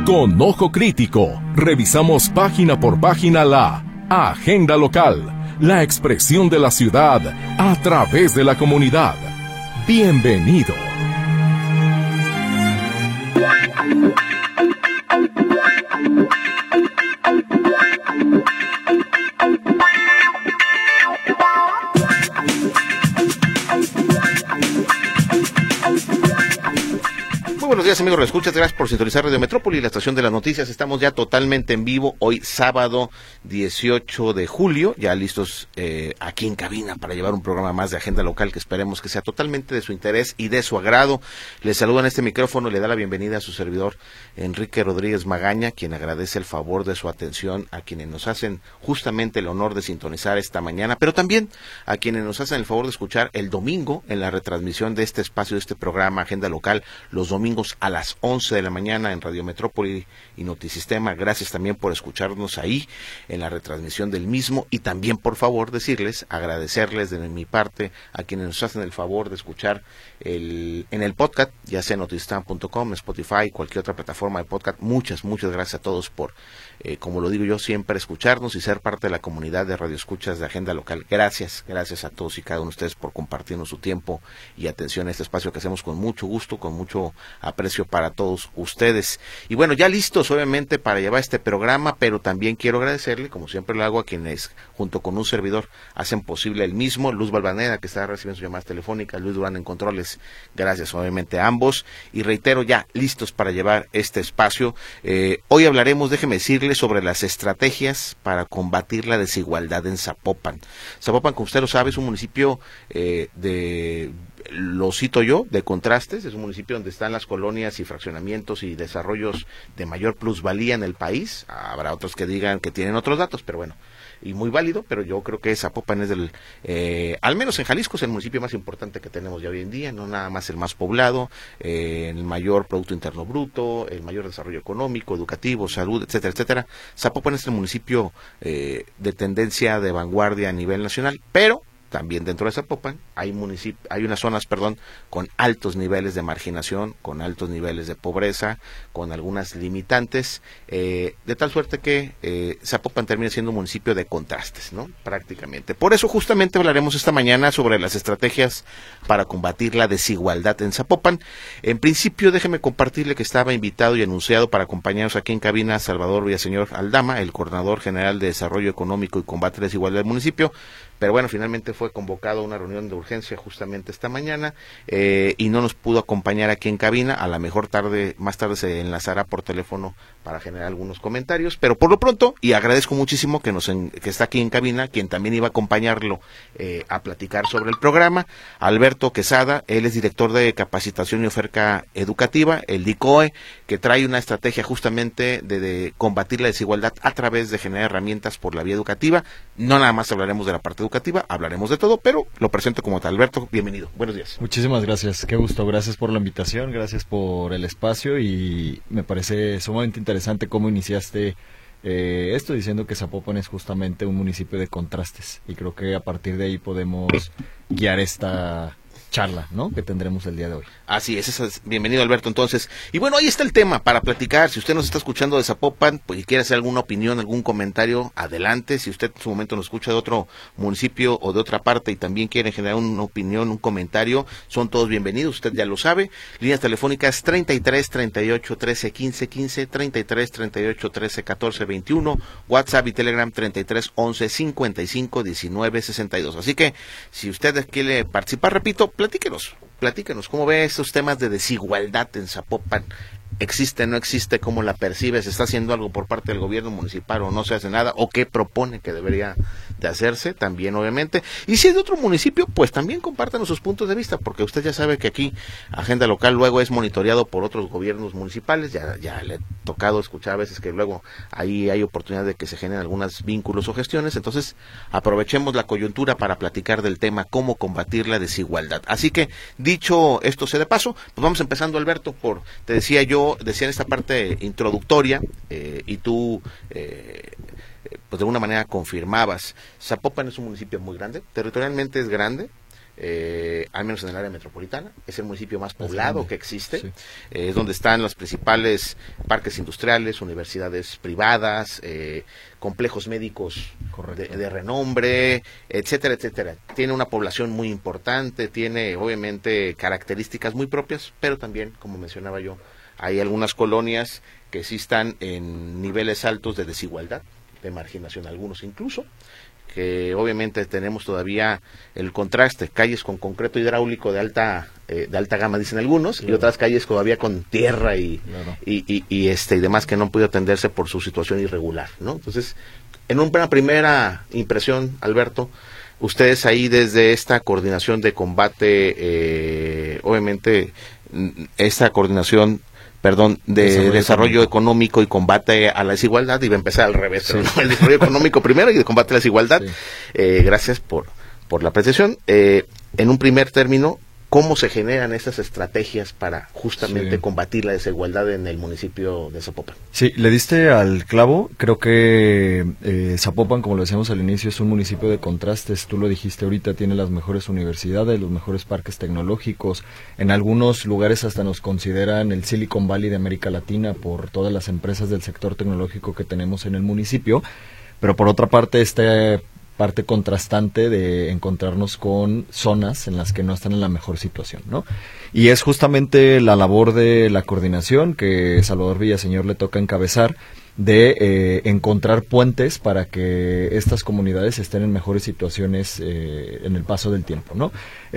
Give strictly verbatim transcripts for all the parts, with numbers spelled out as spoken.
Con ojo crítico, revisamos página por página la agenda local, la expresión de la ciudad a través de la comunidad. Bienvenido. Muy buenos días, amigos, escuchas, gracias por sintonizar Radio Metrópoli, la estación de las noticias. Estamos ya totalmente en vivo, hoy sábado dieciocho de julio, ya listos eh, aquí en cabina para llevar un programa más de agenda local que esperemos que sea totalmente de su interés y de su agrado. Les saluda en este micrófono y le da la bienvenida a su servidor Enrique Rodríguez Magaña, quien agradece el favor de su atención a quienes nos hacen justamente el honor de sintonizar esta mañana, pero también a quienes nos hacen el favor de escuchar el domingo en la retransmisión de este espacio, de este programa Agenda Local, los domingos a las once de la mañana en Radio Metrópoli y Notisistema. Gracias también por escucharnos ahí en la retransmisión del mismo, y también, por favor, decirles, agradecerles de mi parte a quienes nos hacen el favor de escuchar el, en el podcast, ya sea en notisistema punto com, Spotify, cualquier otra plataforma de podcast. Muchas, muchas gracias a todos por, eh, como lo digo yo siempre, escucharnos y ser parte de la comunidad de radioescuchas de Agenda Local. Gracias, gracias a todos y cada uno de ustedes por compartirnos su tiempo y atención a este espacio que hacemos con mucho gusto, con mucho aprecio para todos ustedes. Y bueno, ya listos obviamente para llevar este programa, pero también quiero agradecerle, como siempre lo hago, a quienes junto con un servidor hacen posible el mismo. Luz Balvanera, que está recibiendo sus llamadas telefónicas, Luis Durán en controles, gracias obviamente a ambos, y reitero, ya listos para llevar este espacio. Eh, hoy hablaremos, déjeme decirle, sobre las estrategias para combatir la desigualdad en Zapopan. Zapopan, como usted lo sabe, es un municipio eh, de... lo cito yo, de contrastes. Es un municipio donde están las colonias y fraccionamientos y desarrollos de mayor plusvalía en el país. Habrá otros que digan que tienen otros datos, pero bueno, y muy válido, pero yo creo que Zapopan es del, eh, al menos en Jalisco, es el municipio más importante que tenemos ya hoy en día, no nada más el más poblado, eh, el mayor Producto Interno Bruto, el mayor desarrollo económico, educativo, salud, etcétera, etcétera. Zapopan es el municipio eh, de tendencia de vanguardia a nivel nacional, pero también dentro de Zapopan hay municip hay unas zonas, perdón, con altos niveles de marginación, con altos niveles de pobreza, con algunas limitantes, eh, de tal suerte que eh, Zapopan termina siendo un municipio de contrastes, ¿no? Prácticamente. Por eso justamente hablaremos esta mañana sobre las estrategias para combatir la desigualdad en Zapopan. En principio, déjeme compartirle que estaba invitado y anunciado para acompañarnos aquí en cabina Salvador Villaseñor Aldama, el Coordinador General de Desarrollo Económico y Combate a la Desigualdad del municipio, pero bueno, finalmente fue convocado a una reunión de urgencia justamente esta mañana eh, y no nos pudo acompañar aquí en cabina. A la mejor tarde, más tarde se enlazará por teléfono para generar algunos comentarios, pero por lo pronto, y agradezco muchísimo que nos en, que está aquí en cabina, quien también iba a acompañarlo eh, a platicar sobre el programa, Alberto Quesada. Él es director de Capacitación y Oferta Educativa, el D I C O E, que trae una estrategia justamente de, de combatir la desigualdad a través de generar herramientas por la vía educativa. No nada más hablaremos de la parte educativa, hablaremos de todo, pero lo presento como tal. Alberto, bienvenido, buenos días. Muchísimas gracias, qué gusto, gracias por la invitación, gracias por el espacio, y me parece sumamente interesante cómo iniciaste eh, esto diciendo que Zapopan es justamente un municipio de contrastes, y creo que a partir de ahí podemos guiar esta charla, ¿no?, que tendremos el día de hoy. Así es, es, bienvenido Alberto entonces. Y bueno, ahí está el tema para platicar. Si usted nos está escuchando de Zapopan, pues y quiere hacer alguna opinión, algún comentario, adelante. Si usted en su momento nos escucha de otro municipio o de otra parte y también quiere generar una opinión, un comentario, son todos bienvenidos, usted ya lo sabe. Líneas telefónicas treinta y tres, treinta y ocho, trece, quince, quince, treinta y tres, treinta y ocho, trece, catorce, veintiuno, WhatsApp y Telegram treinta y tres, once, cincuenta y cinco, diecinueve, sesenta y dos. Así que si usted quiere participar, repito, platíquenos, platíquenos, ¿cómo ve estos temas de desigualdad en Zapopan? ¿Existe, no existe? ¿Cómo la percibe? ¿Se está haciendo algo por parte del gobierno municipal o no se hace nada? ¿O qué propone que debería de hacerse? También, obviamente. Y si es de otro municipio, pues también compártanos sus puntos de vista, porque usted ya sabe que aquí Agenda Local luego es monitoreado por otros gobiernos municipales. Ya, ya le he tocado escuchar a veces que luego ahí hay oportunidad de que se generen algunos vínculos o gestiones. Entonces, aprovechemos la coyuntura para platicar del tema cómo combatir la desigualdad. Así que, dicho esto sea de paso, pues vamos empezando, Alberto, por, te decía yo, decía en esta parte introductoria, eh, y tú eh, pues de alguna manera confirmabas, Zapopan es un municipio muy grande, territorialmente es grande, eh, al menos en el área metropolitana. Es el municipio más poblado sí, que existe, sí. eh, es donde están los principales parques industriales, universidades privadas, eh, complejos médicos de, de renombre, etcétera, etcétera. Tiene una población muy importante, tiene obviamente características muy propias, pero también, como mencionaba yo, hay algunas colonias que sí están en niveles altos de desigualdad, de marginación, algunos incluso, que obviamente tenemos todavía el contraste, calles con concreto hidráulico de alta eh, de alta gama, dicen algunos, claro. Y otras calles todavía con tierra y, claro. y, y, y este y demás que no han podido atenderse por su situación irregular, ¿no? Entonces, en una primera impresión, Alberto, ustedes ahí desde esta coordinación de combate, eh, obviamente, esta coordinación perdón, de desarrollo, desarrollo económico y combate a la desigualdad, iba a empezar al revés, sí. Pero no, el desarrollo económico primero y de combate a la desigualdad. Sí. Eh, gracias por, por la apreciación. Eh, en un primer término, ¿cómo se generan estas estrategias para justamente sí. combatir la desigualdad en el municipio de Zapopan? Sí, le diste al clavo. Creo que eh, Zapopan, como lo decíamos al inicio, es un municipio de contrastes. Tú lo dijiste ahorita, tiene las mejores universidades, los mejores parques tecnológicos. En algunos lugares hasta nos consideran el Silicon Valley de América Latina por todas las empresas del sector tecnológico que tenemos en el municipio. Pero por otra parte, este parte contrastante de encontrarnos con zonas en las que no están en la mejor situación, ¿no? Y es justamente la labor de la coordinación que Salvador Villaseñor le toca encabezar, de eh, encontrar puentes para que estas comunidades estén en mejores situaciones eh, en el paso del tiempo, ¿no?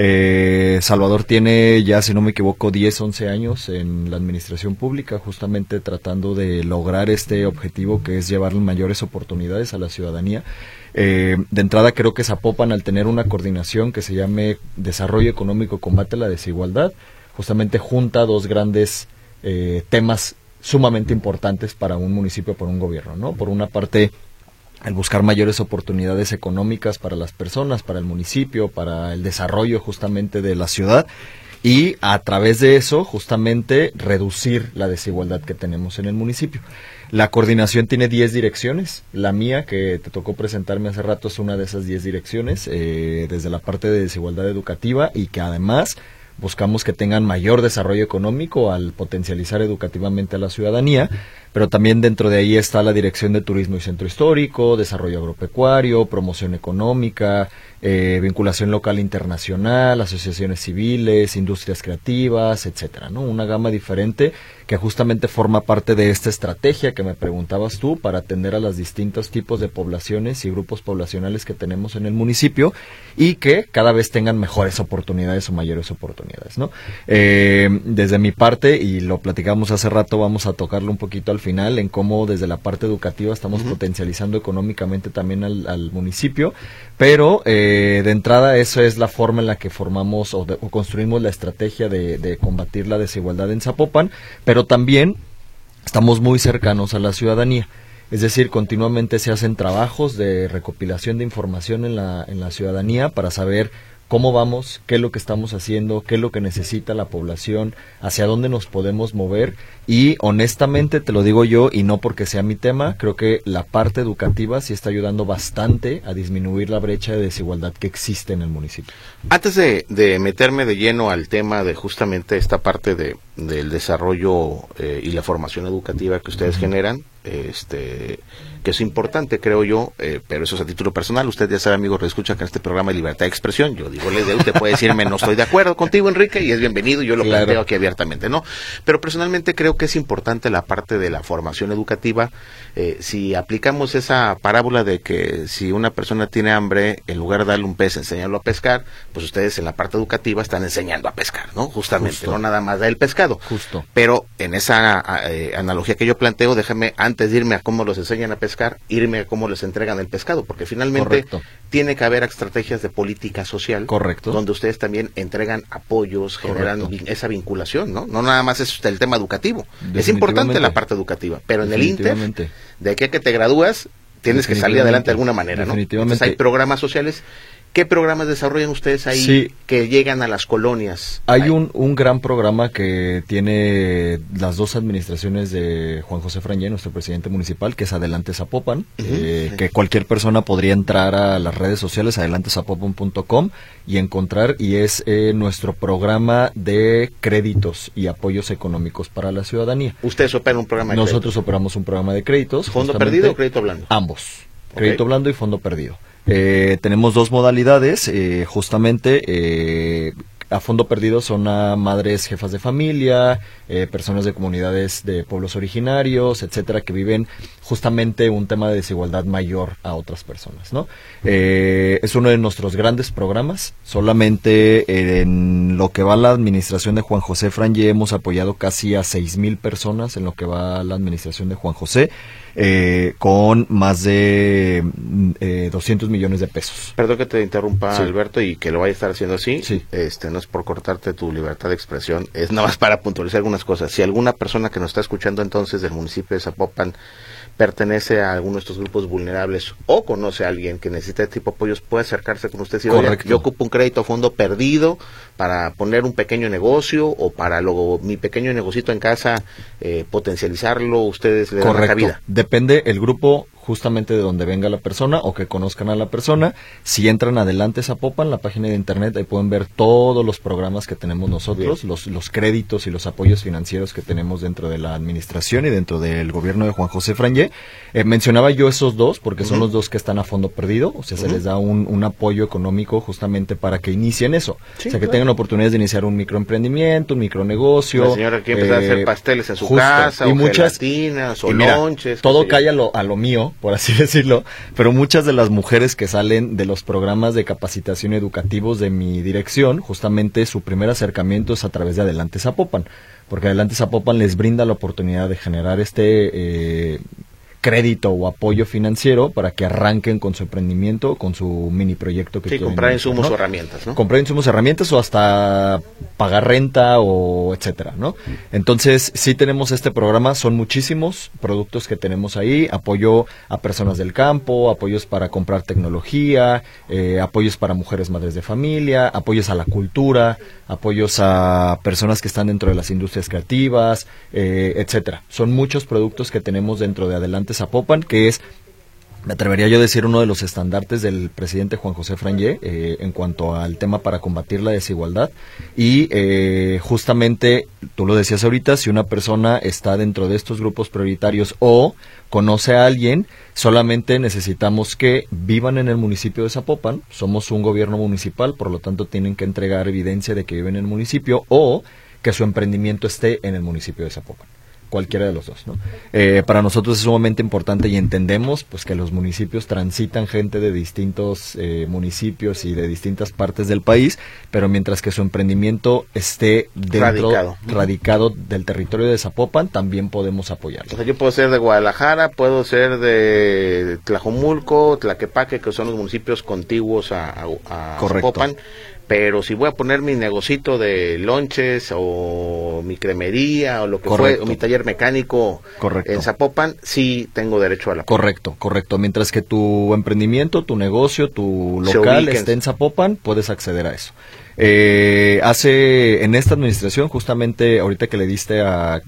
Eh, Salvador tiene ya, si no me equivoco, diez, once años en la administración pública, justamente tratando de lograr este objetivo, que es llevar mayores oportunidades a la ciudadanía. Eh, de entrada, creo que Zapopan, al tener una coordinación que se llame Desarrollo Económico, Combate a la Desigualdad, justamente junta dos grandes eh, temas sumamente importantes para un municipio, para un gobierno, ¿no? Por una parte, el buscar mayores oportunidades económicas para las personas, para el municipio, para el desarrollo justamente de la ciudad, y a través de eso justamente reducir la desigualdad que tenemos en el municipio. La coordinación tiene diez direcciones. La mía, que te tocó presentarme hace rato, es una de esas diez direcciones, eh, desde la parte de desigualdad educativa, y que además buscamos que tengan mayor desarrollo económico al potencializar educativamente a la ciudadanía, pero también dentro de ahí está la Dirección de Turismo y Centro Histórico, Desarrollo Agropecuario, Promoción Económica, eh, Vinculación Local Internacional, Asociaciones Civiles, Industrias Creativas, etcétera, ¿no? Una gama diferente que justamente forma parte de esta estrategia que me preguntabas tú, para atender a los distintos tipos de poblaciones y grupos poblacionales que tenemos en el municipio, y que cada vez tengan mejores oportunidades o mayores oportunidades, ¿no? Eh, desde mi parte, y lo platicamos hace rato, vamos a tocarlo un poquito al final, en cómo desde la parte educativa estamos uh-huh. potencializando económicamente también al, al municipio, pero eh, de entrada esa es la forma en la que formamos o, de, o construimos la estrategia de, de combatir la desigualdad en Zapopan, pero también estamos muy cercanos a la ciudadanía. Es decir, continuamente se hacen trabajos de recopilación de información en la, en la ciudadanía para saber cómo vamos, qué es lo que estamos haciendo, qué es lo que necesita la población, hacia dónde nos podemos mover, y honestamente te lo digo yo, y no porque sea mi tema, creo que la parte educativa sí está ayudando bastante a disminuir la brecha de desigualdad que existe en el municipio. Antes de, de meterme de lleno al tema de justamente esta parte de del desarrollo eh, y la formación educativa que ustedes uh-huh. generan, este que es importante, creo yo, eh, pero eso es a título personal. Usted ya sabe, amigo, reescucha que en este programa de libertad de expresión, yo digo, le de usted puede decirme no estoy de acuerdo contigo, Enrique, y es bienvenido, yo lo claro. planteo aquí abiertamente, ¿no? Pero personalmente creo que es importante la parte de la formación educativa. Eh, si aplicamos esa parábola de que si una persona tiene hambre, en lugar de darle un pez, enseñarlo a pescar, pues ustedes en la parte educativa están enseñando a pescar, ¿no? Justamente, Justo. no nada más da el pescado. Justo. Pero en esa eh, analogía que yo planteo, déjame, antes de irme a cómo los enseñan a pescar, irme a cómo les entregan el pescado, porque finalmente Correcto. tiene que haber estrategias de política social. Correcto. Donde ustedes también entregan apoyos, generan vin- esa vinculación, ¿no? No nada más es el tema educativo. Es importante la parte educativa, pero en el Inter, de aquí a que te gradúas, tienes que salir adelante de alguna manera, ¿no? Definitivamente. Entonces hay programas sociales ¿Qué programas desarrollan ustedes ahí sí. que llegan a las colonias? Hay un, un gran programa que tiene las dos administraciones de Juan José Frangé, nuestro presidente municipal, que es Adelante Zapopan, uh-huh. eh, que cualquier persona podría entrar a las redes sociales adelante zapopan punto com y encontrar, y es eh, nuestro programa de créditos y apoyos económicos para la ciudadanía. ¿Ustedes operan un programa de Nosotros créditos? operamos un programa de créditos. ¿Fondo perdido o crédito blando? Ambos, Okay. Crédito blando y fondo perdido. Eh, tenemos dos modalidades, eh, justamente eh, a fondo perdido son a madres jefas de familia, eh, personas de comunidades de pueblos originarios, etcétera, que viven justamente un tema de desigualdad mayor a otras personas, ¿no? Eh, es uno de nuestros grandes programas. Solamente en lo que va a la administración de Juan José Frangé hemos apoyado casi a seis mil personas en lo que va a la administración de Juan José. Eh, con más de eh, doscientos millones de pesos. Perdón que te interrumpa, sí. Alberto, y que lo vaya a estar haciendo así. Sí. Este, no es por cortarte tu libertad de expresión, es nada más para puntualizar algunas cosas. Si alguna persona que nos está escuchando entonces del municipio de Zapopan pertenece a alguno de estos grupos vulnerables o conoce a alguien que necesita este tipo de apoyos, puede acercarse con usted y decir, oye, yo ocupo un crédito a fondo perdido para poner un pequeño negocio o para luego mi pequeño negocito en casa eh, potencializarlo, ustedes le dan la cabida. Depende el grupo justamente de donde venga la persona o que conozcan a la persona. Si entran adelante Zapopan, la página de internet, ahí pueden ver todos los programas que tenemos nosotros, los, los créditos y los apoyos financieros que tenemos dentro de la administración y dentro del gobierno de Juan José Frangé. Eh, mencionaba yo esos dos porque uh-huh. son los dos que están a fondo perdido, o sea, uh-huh. se les da un, un apoyo económico justamente para que inicien eso, sí, o sea, que claro. tengan oportunidades de iniciar un microemprendimiento, un micronegocio. La señora que empieza eh, a hacer pasteles en su justo, casa, y o muchas, gelatinas, o mira, lonches. Todo cae a lo, a lo mío, por así decirlo, pero muchas de las mujeres que salen de los programas de capacitación educativos de mi dirección, justamente su primer acercamiento es a través de Adelante Zapopan, porque Adelante Zapopan les brinda la oportunidad de generar este eh, crédito o apoyo financiero para que arranquen con su emprendimiento, con su mini proyecto que sí, quieren comprar iniciar, insumos ¿no? o herramientas, ¿no? Comprar insumos, herramientas o hasta pagar renta o etcétera, ¿no? Entonces, sí tenemos este programa, son muchísimos productos que tenemos ahí, apoyo a personas del campo, apoyos para comprar tecnología, eh, apoyos para mujeres madres de familia, apoyos a la cultura, apoyos a personas que están dentro de las industrias creativas, eh, etcétera. Son muchos productos que tenemos dentro de Adelante Zapopan, que es, me atrevería yo a decir, uno de los estandartes del presidente Juan José Frangé eh, en cuanto al tema para combatir la desigualdad. Y eh, justamente, tú lo decías ahorita, si una persona está dentro de estos grupos prioritarios o conoce a alguien, solamente necesitamos que vivan en el municipio de Zapopan. Somos un gobierno municipal, por lo tanto tienen que entregar evidencia de que viven en el municipio o que su emprendimiento esté en el municipio de Zapopan. Cualquiera de los dos, ¿no? Eh, para nosotros es sumamente importante y entendemos pues que los municipios transitan gente de distintos eh, municipios y de distintas partes del país, pero mientras que su emprendimiento esté dentro, radicado, radicado del territorio de Zapopan, también podemos apoyarlo. O sea, yo puedo ser de Guadalajara, puedo ser de Tlajomulco, Tlaquepaque, que son los municipios contiguos a, a, a Zapopan. Pero si voy a poner mi negocito de lonches o mi cremería o lo que correcto. fue, o mi taller mecánico correcto. en Zapopan, sí tengo derecho a la... Correcto, correcto. Mientras que tu emprendimiento, tu negocio, tu local esté en Zapopan, puedes acceder a eso. Eh, hace, en esta administración, justamente ahorita que le diste a,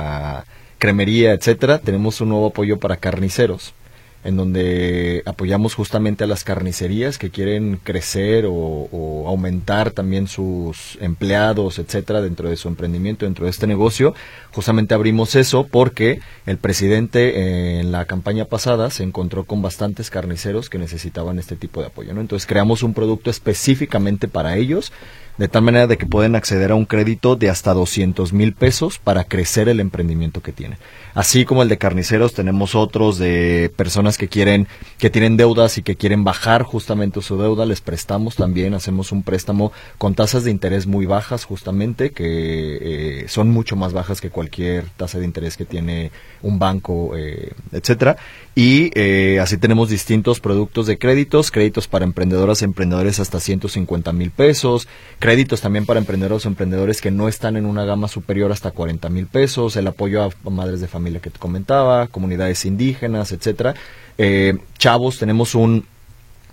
a cremería, etcétera, tenemos un nuevo apoyo para carniceros, en donde apoyamos justamente a las carnicerías que quieren crecer o, o aumentar también sus empleados, etcétera, dentro de su emprendimiento, dentro de este negocio. Justamente abrimos eso porque el presidente eh, en la campaña pasada se encontró con bastantes carniceros que necesitaban este tipo de apoyo, ¿no? Entonces creamos un producto específicamente para ellos, de tal manera de que pueden acceder a un crédito de hasta doscientos mil pesos para crecer el emprendimiento que tienen. Así como el de carniceros, tenemos otros de personas que quieren, que tienen deudas y que quieren bajar justamente su deuda, les prestamos también, hacemos un préstamo con tasas de interés muy bajas justamente, que eh, son mucho más bajas que cualquier tasa de interés que tiene un banco, eh, etcétera. Y eh, así tenemos distintos productos de créditos, créditos para emprendedoras y emprendedores hasta ciento cincuenta mil pesos, créditos también para emprendedores o emprendedores que no están en una gama superior hasta cuarenta mil pesos, el apoyo a madres de familia que te comentaba, comunidades indígenas, etcétera. Eh, chavos, tenemos un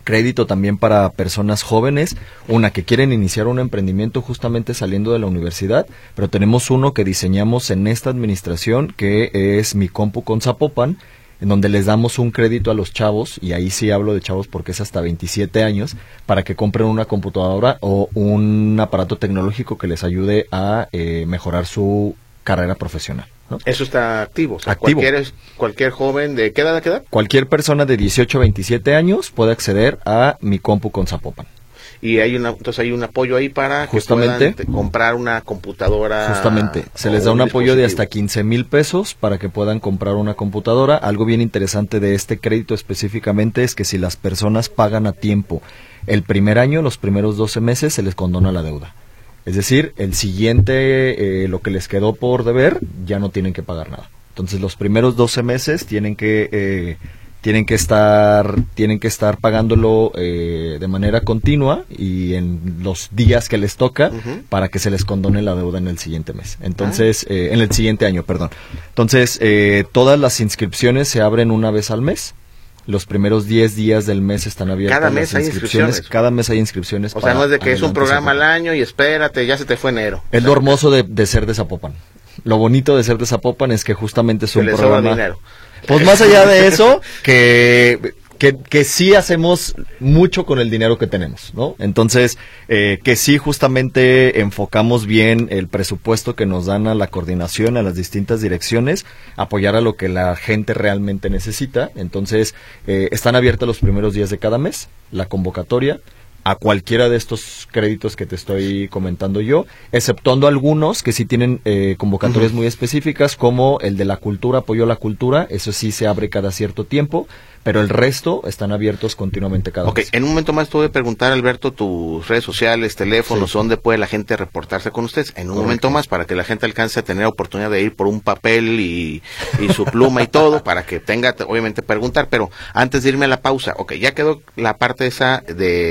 crédito también para personas jóvenes, una que quieren iniciar un emprendimiento justamente saliendo de la universidad, pero tenemos uno que diseñamos en esta administración que es Mi Compu con Zapopan, en donde les damos un crédito a los chavos, y ahí sí hablo de chavos porque es hasta veintisiete años, para que compren una computadora o un aparato tecnológico que les ayude a eh, mejorar su carrera profesional, ¿no? Eso está activo, o sea, activo. Cualquier, cualquier joven, ¿de qué edad a qué edad? Cualquier persona de dieciocho a veintisiete años puede acceder a Mi Compu con Zapopan. Y hay una, entonces hay un apoyo ahí para justamente, que puedan comprar una computadora. Justamente, se les da un, un apoyo de hasta quince mil pesos para que puedan comprar una computadora. Algo bien interesante de este crédito específicamente es que si las personas pagan a tiempo el primer año, los primeros doce meses, se les condona la deuda. Es decir, el siguiente, eh, lo que les quedó por deber, ya no tienen que pagar nada. Entonces, los primeros doce meses tienen que... Eh, tienen que estar tienen que estar pagándolo eh, de manera continua y en los días que les toca, uh-huh, para que se les condone la deuda en el siguiente mes. Entonces, ah. eh, en el siguiente año, perdón. Entonces, eh, todas las inscripciones se abren una vez al mes. Los primeros diez días del mes están abiertas. Cada mes las hay inscripciones. Cada mes hay inscripciones. O sea, no es de que es un programa al año y espérate, ya se te fue enero. Es lo hermoso de, de ser de Zapopan. Lo bonito de ser de Zapopan es que justamente es un que programa... le sobra dinero. Pues más allá de eso, que, que, que sí hacemos mucho con el dinero que tenemos, ¿no? Entonces, eh, que sí justamente enfocamos bien el presupuesto que nos dan a la coordinación, a las distintas direcciones, apoyar a lo que la gente realmente necesita. Entonces, eh, están abiertos los primeros días de cada mes, la convocatoria, a cualquiera de estos créditos que te estoy comentando yo, exceptuando algunos que sí tienen eh, convocatorias, uh-huh, muy específicas, como el de la cultura, apoyo a la cultura, eso sí se abre cada cierto tiempo, pero el resto están abiertos continuamente cada okay, mes. Ok, en un momento más te voy a preguntar, Alberto, tus redes sociales, teléfonos, sí, dónde puede la gente reportarse con ustedes. En un Correcto. momento más, para que la gente alcance a tener oportunidad de ir por un papel y, y su pluma y todo, para que tenga, obviamente, preguntar. Pero antes de irme a la pausa, ok, ya quedó la parte esa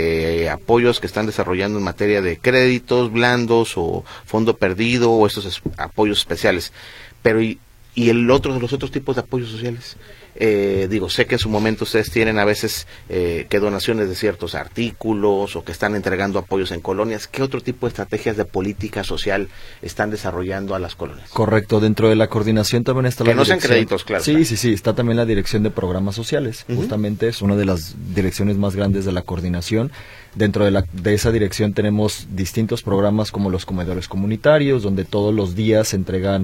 de apoyos que están desarrollando en materia de créditos blandos o fondo perdido o estos es, apoyos especiales. Pero, ¿y, y el otro, los otros tipos de apoyos sociales? Eh, digo, sé que en su momento ustedes tienen a veces eh, que donaciones de ciertos artículos o que están entregando apoyos en colonias. ¿Qué otro tipo de estrategias de política social están desarrollando a las colonias? Correcto, dentro de la coordinación también está que la no dirección. sean créditos, claro. Sí, sí, sí, está también la dirección de programas sociales. Uh-huh. Justamente es una de las direcciones más grandes de la coordinación. Dentro de, la, de esa dirección tenemos distintos programas como los comedores comunitarios, donde todos los días se entregan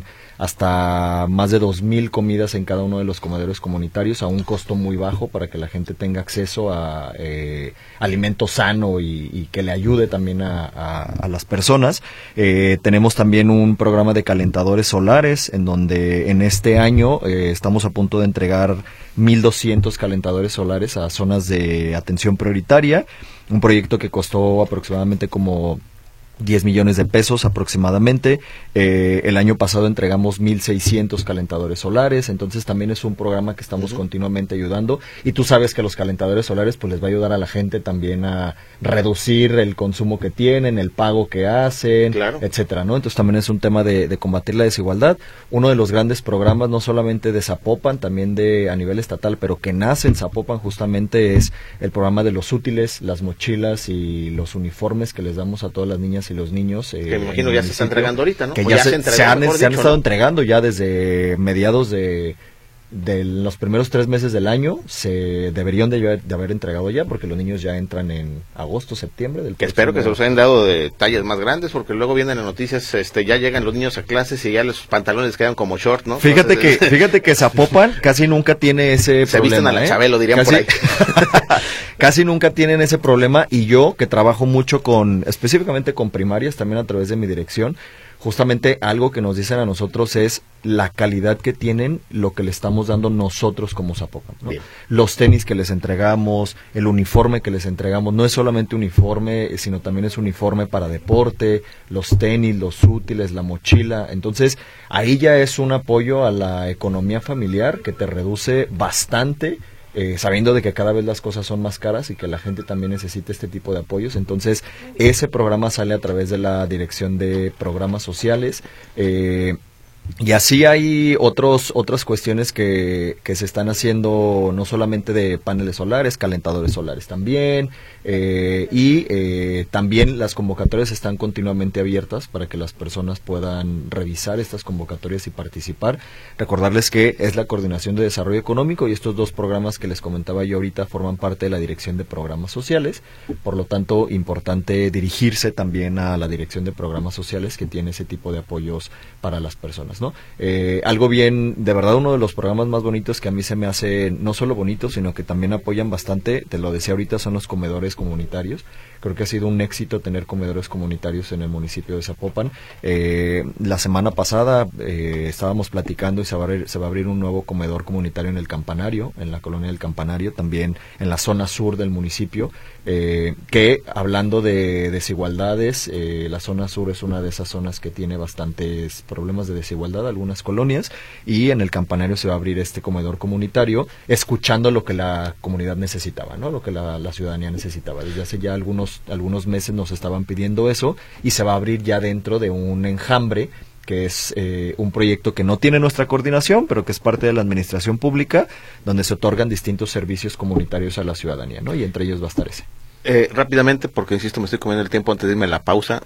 hasta más de dos mil comidas en cada uno de los comedores comunitarios a un costo muy bajo para que la gente tenga acceso a eh, alimento sano y, y que le ayude también a, a, a las personas. Eh, tenemos también un programa de calentadores solares en donde en este año eh, estamos a punto de entregar mil doscientos calentadores solares a zonas de atención prioritaria. Un proyecto que costó aproximadamente como diez millones de pesos aproximadamente. Eh, el año pasado entregamos mil seiscientos calentadores solares, entonces también es un programa que estamos uh-huh. continuamente ayudando, y tú sabes que los calentadores solares pues les va a ayudar a la gente también a reducir el consumo que tienen, el pago que hacen, claro. etcétera, ¿no? Entonces también es un tema de, de combatir la desigualdad. Uno de los grandes programas, no solamente de Zapopan, también de a nivel estatal, pero que nace en Zapopan justamente, es el programa de los útiles, las mochilas y los uniformes que les damos a todas las niñas y los niños. Eh, que me imagino ya se está entregando ahorita, ¿no? Que ya, ya se, se, se, han, dicho, se han estado ¿no? entregando ya desde mediados de, de los primeros tres meses del año. Se deberían de haber, de haber entregado ya, porque los niños ya entran en agosto, septiembre del que espero que se los hayan dado de tallas más grandes, porque luego vienen las noticias, este, ya llegan los niños a clases y ya los pantalones quedan como short, ¿no? Fíjate Entonces, que fíjate que Zapopan casi nunca tiene ese se problema. Se visten a la ¿eh? Chabelo, dirían casi, por ahí. Casi nunca tienen ese problema, y yo que trabajo mucho con, específicamente con primarias, también a través de mi dirección, justamente algo que nos dicen a nosotros es la calidad que tienen lo que le estamos dando nosotros como Zapopan, ¿no? Los tenis que les entregamos, el uniforme que les entregamos, no es solamente uniforme, sino también es uniforme para deporte, los tenis, los útiles, la mochila. Entonces, ahí ya es un apoyo a la economía familiar que te reduce bastante, Eh, sabiendo de que cada vez las cosas son más caras y que la gente también necesita este tipo de apoyos. Entonces, ese programa sale a través de la Dirección de Programas Sociales. Eh, Y así hay otros otras cuestiones que, que se están haciendo, no solamente de paneles solares, calentadores solares también, eh, y eh, también las convocatorias están continuamente abiertas para que las personas puedan revisar estas convocatorias y participar. Recordarles que es la Coordinación de Desarrollo Económico y estos dos programas que les comentaba yo ahorita forman parte de la Dirección de Programas Sociales, por lo tanto, importante dirigirse también a la Dirección de Programas Sociales que tiene ese tipo de apoyos para las personas, ¿no? Eh, algo bien, de verdad, uno de los programas más bonitos que a mí se me hace no solo bonito, sino que también apoyan bastante, te lo decía ahorita, son los comedores comunitarios. Creo que ha sido un éxito tener comedores comunitarios en el municipio de Zapopan. Eh, la semana pasada eh, estábamos platicando y se va, a abrir, se va a abrir un nuevo comedor comunitario en el Campanario, en la colonia del Campanario, también en la zona sur del municipio, eh, que hablando de desigualdades, eh, la zona sur es una de esas zonas que tiene bastantes problemas de desigualdad, algunas colonias, y en el Campanario se va a abrir este comedor comunitario, escuchando lo que la comunidad necesitaba, ¿no? Lo que la, la ciudadanía necesitaba. Desde hace ya algunos algunos meses nos estaban pidiendo eso y se va a abrir ya dentro de un enjambre que es eh, un proyecto que no tiene nuestra coordinación, pero que es parte de la administración pública, donde se otorgan distintos servicios comunitarios a la ciudadanía, ¿no? Y entre ellos va a estar ese. Eh, rápidamente, porque insisto, me estoy comiendo el tiempo antes de irme a la pausa,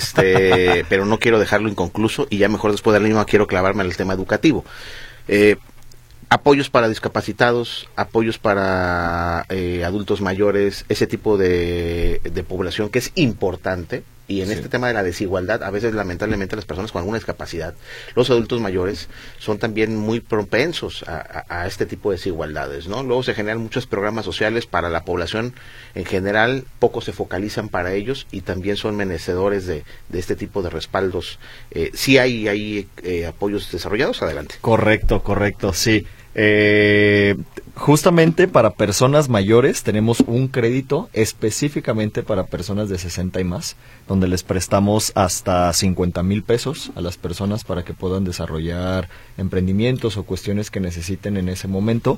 este, pero no quiero dejarlo inconcluso y ya mejor después de la misma quiero clavarme en el tema educativo. Eh, apoyos para discapacitados, apoyos para eh, adultos mayores, ese tipo de, de población que es importante. Y en sí. este tema de la desigualdad, a veces lamentablemente las personas con alguna discapacidad, los adultos mayores, son también muy propensos a, a, a este tipo de desigualdades, ¿no? Luego se generan muchos programas sociales para la población en general, pocos se focalizan para ellos y también son merecedores de, de este tipo de respaldos. Eh, ¿Sí hay, hay eh, apoyos desarrollados? Adelante. Correcto, correcto, sí. Eh, justamente para personas mayores tenemos un crédito específicamente para personas de sesenta y más, donde les prestamos hasta cincuenta mil pesos a las personas para que puedan desarrollar emprendimientos o cuestiones que necesiten en ese momento.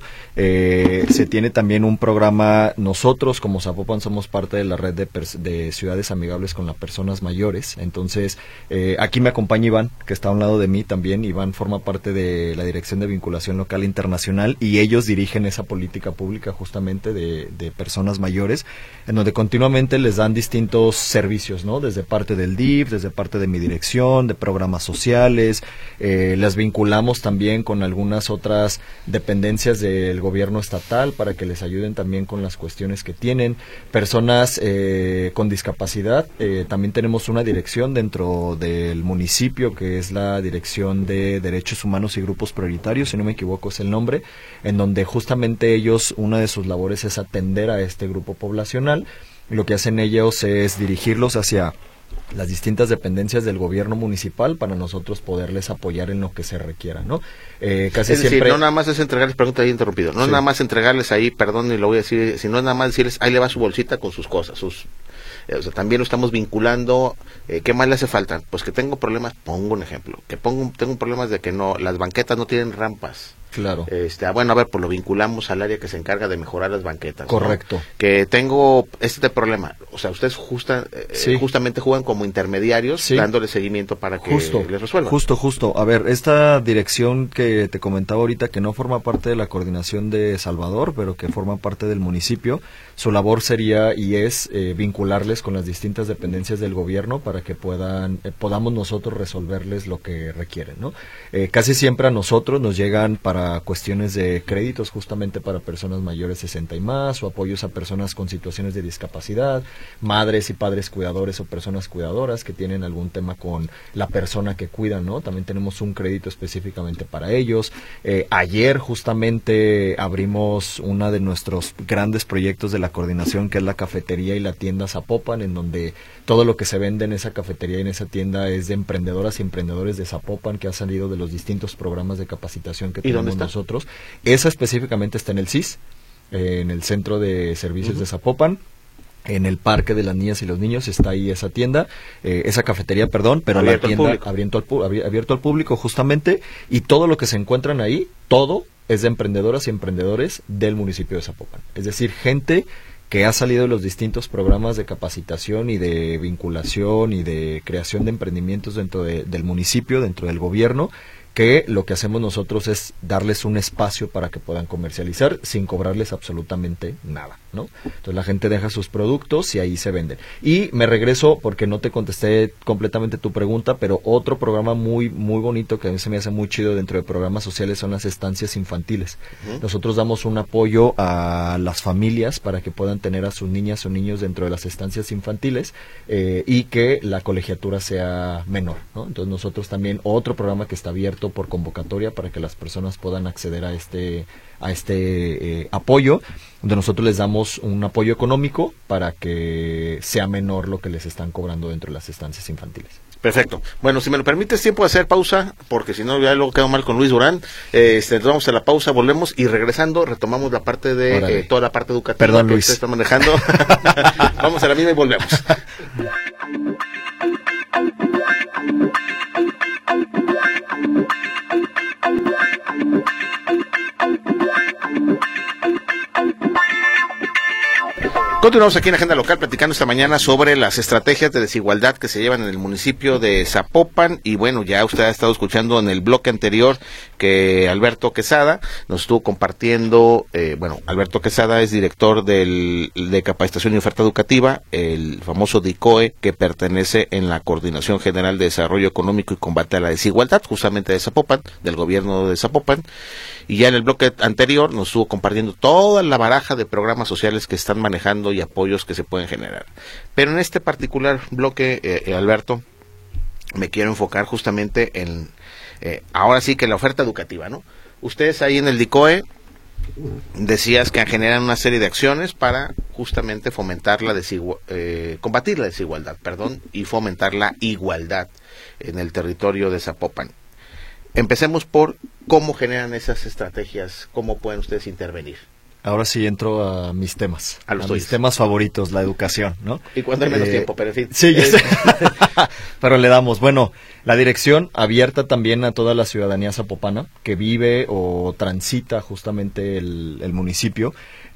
Eh, se tiene también un programa, nosotros como Zapopan somos parte de la red de, de ciudades amigables con las personas mayores, entonces eh, aquí me acompaña Iván, que está a un lado de mí también. Iván forma parte de la Dirección de Vinculación Local Internacional y ellos dirigen esa política pública justamente de, de personas mayores, en donde continuamente les dan distintos servicios, ¿no? Desde parte del D I F, desde parte de mi dirección, de programas sociales, eh, las vinculamos también con algunas otras dependencias del gobierno estatal para que les ayuden también con las cuestiones que tienen. Personas eh, con discapacidad, eh, también tenemos una dirección dentro del municipio que es la Dirección de Derechos Humanos y Grupos Prioritarios, si no me equivoco es el nombre, en donde justamente ellos, una de sus labores es atender a este grupo poblacional. Lo que hacen ellos es dirigirlos hacia las distintas dependencias del gobierno municipal para nosotros poderles apoyar en lo que se requiera, ¿no? Eh, casi es decir, siempre... no nada más es entregarles, pregunta ahí interrumpido, no sí. nada más entregarles ahí, perdón, y lo voy a decir, sino nada más decirles, ahí le va su bolsita con sus cosas, sus... O sea, también lo estamos vinculando. Eh, ¿Qué más le hace falta? Pues que tengo problemas, pongo un ejemplo, que pongo tengo problemas de que no las banquetas no tienen rampas. Claro. Este, ah, bueno, a ver, pues lo vinculamos al área que se encarga de mejorar las banquetas. Correcto. ¿No? Que tengo este problema. O sea, ustedes justa, eh, sí. justamente juegan como intermediarios, sí. dándole seguimiento para que justo, les resuelvan. Justo, justo. A ver, esta dirección que te comentaba ahorita, que no forma parte de la coordinación de Salvador, pero que forma parte del municipio, su labor sería y es eh, vincularles con las distintas dependencias del gobierno para que puedan eh, podamos nosotros resolverles lo que requieren, ¿no? Eh, casi siempre a nosotros nos llegan para cuestiones de créditos justamente para personas mayores sesenta y más o apoyos a personas con situaciones de discapacidad, madres y padres cuidadores o personas cuidadoras que tienen algún tema con la persona que cuidan, ¿no? También tenemos un crédito específicamente para ellos. Eh, ayer justamente abrimos uno de nuestros grandes proyectos de la coordinación, que es la cafetería y la tienda Zapopan, en donde todo lo que se vende en esa cafetería y en esa tienda es de emprendedoras y emprendedores de Zapopan, que ha salido de los distintos programas de capacitación que tenemos nosotros. Esa específicamente está en el C I S, eh, en el Centro de Servicios uh-huh. de Zapopan. En el Parque de las Niñas y los Niños está ahí esa tienda, eh, esa cafetería, perdón, pero abierto la tienda al abierto, al, abierto al público justamente, y todo lo que se encuentran ahí, todo es de emprendedoras y emprendedores del municipio de Zapopan. Es decir, gente que ha salido de los distintos programas de capacitación y de vinculación y de creación de emprendimientos dentro de, del municipio, dentro del gobierno, que lo que hacemos nosotros es darles un espacio para que puedan comercializar sin cobrarles absolutamente nada, ¿no? Entonces la gente deja sus productos y ahí se venden. Y me regreso porque no te contesté completamente tu pregunta, pero otro programa muy muy bonito que a mí se me hace muy chido dentro de programas sociales son las estancias infantiles. Uh-huh. Nosotros damos un apoyo a las familias para que puedan tener a sus niñas o niños dentro de las estancias infantiles eh, y que la colegiatura sea menor, ¿no? Entonces nosotros también, otro programa que está abierto por convocatoria para que las personas puedan acceder a este a este eh, apoyo, donde nosotros les damos un apoyo económico para que sea menor lo que les están cobrando dentro de las estancias infantiles. Perfecto. Bueno, si me lo permites, tiempo de hacer pausa, porque si no ya luego quedo mal con Luis Durán. Eh, este, vamos a la pausa, volvemos y regresando retomamos la parte de eh, toda la parte educativa. Perdón, que Luis. usted está manejando. Vamos a la misma y volvemos. Continuamos aquí en Agenda Local platicando esta mañana sobre las estrategias de desigualdad que se llevan en el municipio de Zapopan y bueno, ya usted ha estado escuchando en el bloque anterior que Alberto Quesada nos estuvo compartiendo, eh, bueno, Alberto Quesada es director del, de Capacitación y Oferta Educativa, el famoso D I C O E que pertenece en la Coordinación General de Desarrollo Económico y Combate a la Desigualdad, justamente de Zapopan, del gobierno de Zapopan, y ya en el bloque anterior nos estuvo compartiendo toda la baraja de programas sociales que están manejando y apoyos que se pueden generar. Pero en este particular bloque, eh, Alberto, me quiero enfocar justamente en, eh, ahora sí que la oferta educativa, ¿no? Ustedes ahí en el D I C O E decías que generan una serie de acciones para justamente fomentar la desigual, eh, combatir la desigualdad, perdón, y fomentar la igualdad en el territorio de Zapopan. Empecemos por cómo generan esas estrategias, cómo pueden ustedes intervenir. Ahora sí entro a mis temas, a, los a mis temas favoritos, la educación, ¿no? Y cuando hay menos eh, tiempo, pero en fin. Sí, ya sé. Pero le damos. Bueno, la dirección abierta también a toda la ciudadanía zapopana que vive o transita justamente el, el municipio.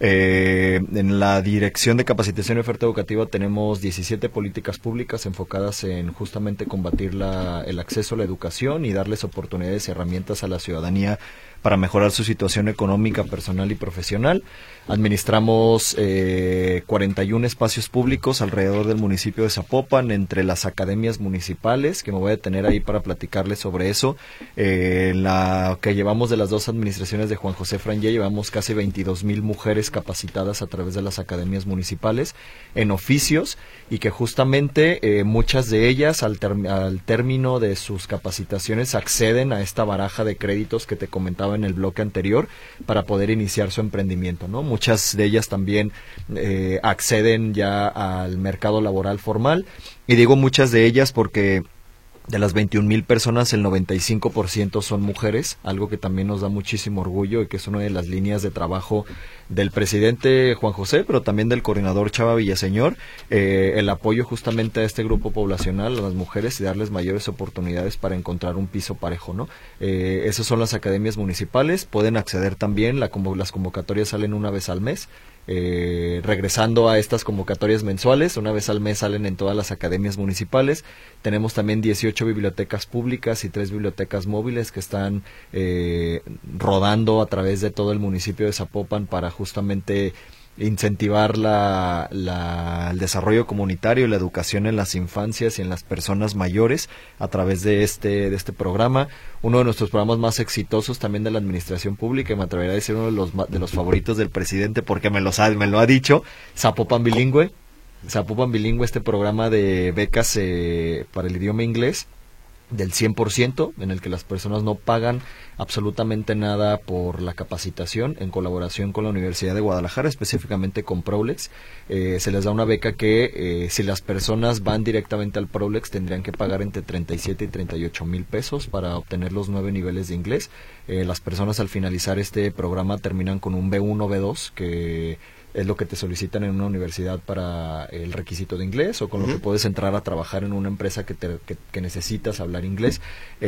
Eh, en la Dirección de Capacitación y Oferta Educativa tenemos diecisiete políticas públicas enfocadas en justamente combatir la, el acceso a la educación y darles oportunidades y herramientas a la ciudadanía para mejorar su situación económica, personal y profesional. Administramos eh, cuarenta y uno espacios públicos alrededor del municipio de Zapopan, entre las academias municipales, que me voy a detener ahí para platicarles sobre eso. Eh, la que llevamos de las dos administraciones de Juan José Frangé, llevamos casi veintidós mil mujeres capacitadas a través de las academias municipales en oficios, y que justamente eh, muchas de ellas al, ter- al término de sus capacitaciones acceden a esta baraja de créditos que te comentaba en el bloque anterior para poder iniciar su emprendimiento, ¿no? Muchas de ellas también eh, acceden ya al mercado laboral formal, y digo muchas de ellas porque de las veintiún mil personas, el noventa y cinco por ciento son mujeres, algo que también nos da muchísimo orgullo y que es una de las líneas de trabajo del presidente Juan José, pero también del coordinador Chava Villaseñor, eh, el apoyo justamente a este grupo poblacional, a las mujeres, y darles mayores oportunidades para encontrar un piso parejo, ¿no? Eh, esas son las academias municipales, pueden acceder también, la, como, las convocatorias salen una vez al mes. Eh, regresando a estas convocatorias mensuales, una vez al mes salen en todas las academias municipales. Tenemos también dieciocho bibliotecas públicas y tres bibliotecas móviles que están eh, rodando a través de todo el municipio de Zapopan para justamente incentivar la, la, el desarrollo comunitario y la educación en las infancias y en las personas mayores a través de este, de este programa. Uno de nuestros programas más exitosos también de la administración pública, y me atrevería a decir uno de los, de los favoritos del presidente porque me, los ha, me lo ha dicho, Zapopan Bilingüe. Zapopan Bilingüe, este programa de becas eh, para el idioma inglés del cien por ciento, en el que las personas no pagan absolutamente nada por la capacitación, en colaboración con la Universidad de Guadalajara, específicamente con Prolex. Eh, se les da una beca que eh, si las personas van directamente al Prolex tendrían que pagar entre treinta y siete y treinta y ocho mil pesos para obtener los nueve niveles de inglés. Eh, las personas al finalizar este programa terminan con un B uno, B dos, que es lo que te solicitan en una universidad para el requisito de inglés, o con uh-huh. lo que puedes entrar a trabajar en una empresa que, te, que, que necesitas hablar inglés.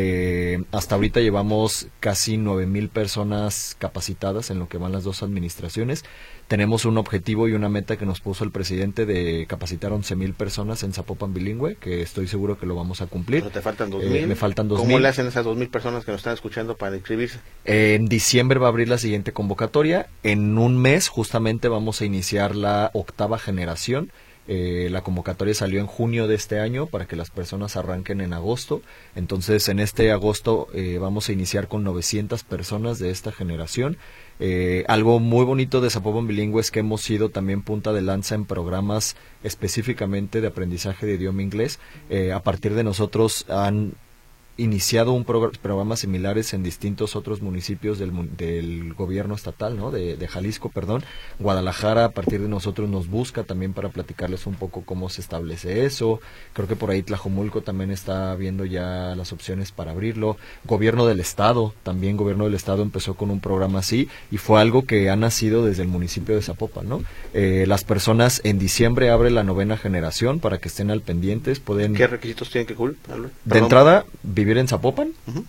Eh, hasta ahorita llevamos casi nueve mil personas capacitadas en lo que van las dos administraciones. tenemos un objetivo y una meta que nos puso el presidente de capacitar once mil personas en Zapopan bilingüe, que estoy seguro que lo vamos a cumplir. Pero te faltan dos mil. Eh, me faltan dos mil. ¿Cómo le hacen esas dos mil personas que nos están escuchando para inscribirse? Eh, en diciembre va a abrir la siguiente convocatoria. En un mes justamente vamos a iniciar la octava generación. Eh, la convocatoria salió en junio de este año para que las personas arranquen en agosto. Entonces, en este agosto eh, vamos a iniciar con novecientas personas de esta generación. Eh, algo muy bonito de Zapopan Bilingüe es que hemos sido también punta de lanza en programas específicamente de aprendizaje de idioma inglés. Eh, a partir de nosotros han iniciado un progr programas similares en distintos otros municipios del, del gobierno estatal, ¿no? De, de Jalisco, perdón. Guadalajara, a partir de nosotros, nos busca también para platicarles un poco cómo se establece eso. Creo que por ahí Tlajomulco también está viendo ya las opciones para abrirlo. Gobierno del Estado, también Gobierno del Estado empezó con un programa así y fue algo que ha nacido desde el municipio de Zapopan, ¿no? Eh, las personas en diciembre abre la novena generación para que estén al pendientes. Pueden... ¿Qué requisitos tienen que cumplir? De entrada, vivir en Zapopan. Uh-huh.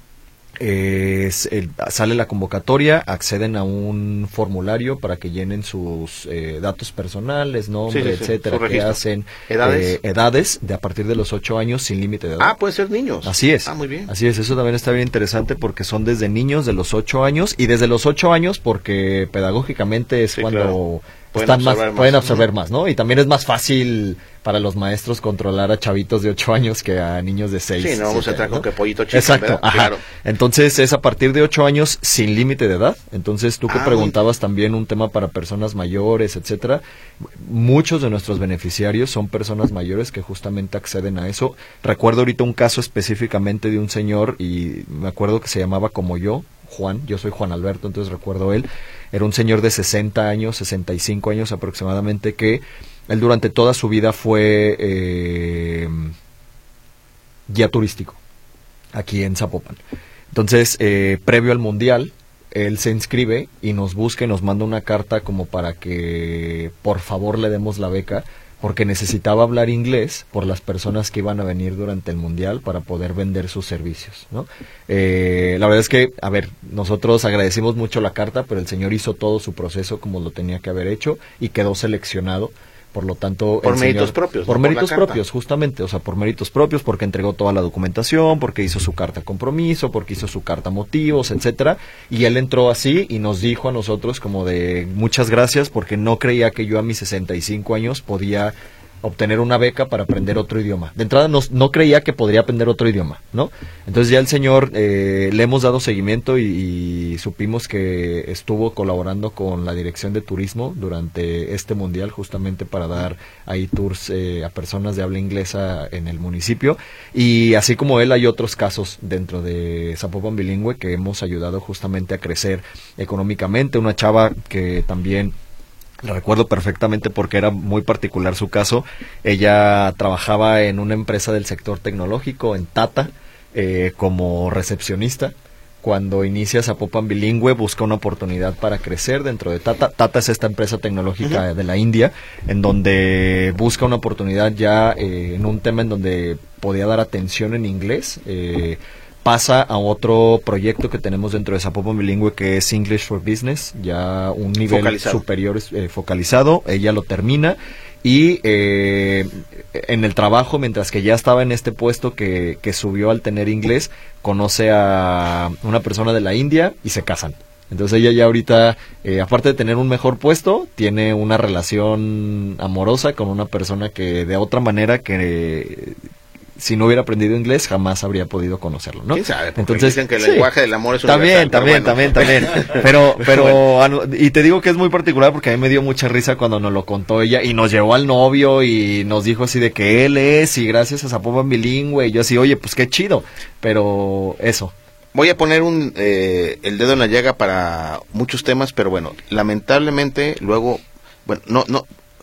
eh, es el, sale la convocatoria, acceden a un formulario para que llenen sus eh, datos personales, nombre, sí, sí, etcétera, que hacen edades, eh, edades de a partir de los ocho años sin límite de edad. Ah, pueden ser niños. Así es. Ah, muy bien. Así es, eso también está bien interesante porque son desde niños de los ocho años y desde los ocho años porque pedagógicamente es sí, cuando claro. pueden están absorber más, más, pueden absorber ¿no? más, ¿no? Y también es más fácil para los maestros controlar a chavitos de ocho años que a niños de seis. Sí, no vamos a entrar con que pollito chico. Exacto, ajá. Claro. Entonces es a partir de ocho años sin límite de edad. Entonces tú que ah, preguntabas muy... también un tema para personas mayores, etcétera. Muchos de nuestros beneficiarios son personas mayores que justamente acceden a eso. Recuerdo ahorita un caso específicamente de un señor y me acuerdo que se llamaba como yo, Juan, yo soy Juan Alberto, entonces recuerdo él, era un señor de sesenta años, sesenta y cinco años aproximadamente, que él durante toda su vida fue eh, guía turístico aquí en Zapopan. Entonces, eh, previo al Mundial, él se inscribe y nos busca y nos manda una carta como para que por favor le demos la beca, porque necesitaba hablar inglés por las personas que iban a venir durante el Mundial para poder vender sus servicios, ¿no? Eh, la verdad es que, a ver, nosotros agradecimos mucho la carta, pero el señor hizo todo su proceso como lo tenía que haber hecho y quedó seleccionado. Por lo tanto, por el méritos señor, propios, por ¿no? méritos por la propios, justamente, o sea, por méritos propios, porque entregó toda la documentación, porque hizo su carta compromiso, porque hizo su carta motivos, etcétera, y él entró así y nos dijo a nosotros como de muchas gracias porque no creía que yo a mis sesenta y cinco años podía obtener una beca para aprender otro idioma. De entrada no, no creía que podría aprender otro idioma, ¿no? Entonces ya el señor eh, le hemos dado seguimiento y, y supimos que estuvo colaborando con la Dirección de Turismo durante este mundial justamente para dar ahí tours eh, a personas de habla inglesa en el municipio y así como él hay otros casos dentro de Zapopan Bilingüe que hemos ayudado justamente a crecer económicamente. Una chava que también la recuerdo perfectamente porque era muy particular su caso. Ella trabajaba en una empresa del sector tecnológico, en Tata, eh, como recepcionista. Cuando inicia Zapopan Bilingüe busca una oportunidad para crecer dentro de Tata. Tata es esta empresa tecnológica uh-huh. de la India, en donde busca una oportunidad ya eh, en un tema en donde podía dar atención en inglés. Eh, pasa a otro proyecto que tenemos dentro de Zapopan Bilingüe que es English for Business, ya un nivel focalizado. superior eh, focalizado, ella lo termina y eh, en el trabajo, mientras que ya estaba en este puesto que, que subió al tener inglés, conoce a una persona de la India y se casan. Entonces ella ya ahorita, eh, aparte de tener un mejor puesto, tiene una relación amorosa con una persona que de otra manera que... Eh, si no hubiera aprendido inglés, jamás habría podido conocerlo, ¿no? ¿Quién sabe? Entonces dicen que el sí, lenguaje del amor es también, también, bueno. también, también, pero, pero, bueno. Y te digo que es muy particular porque a mí me dio mucha risa cuando nos lo contó ella y nos llevó al novio y nos dijo así de que él es y gracias a Zapopan Bilingüe y yo así, oye, pues qué chido, pero eso. Voy a poner un eh, el dedo en la llaga para muchos temas, pero bueno, lamentablemente luego, bueno, no, no,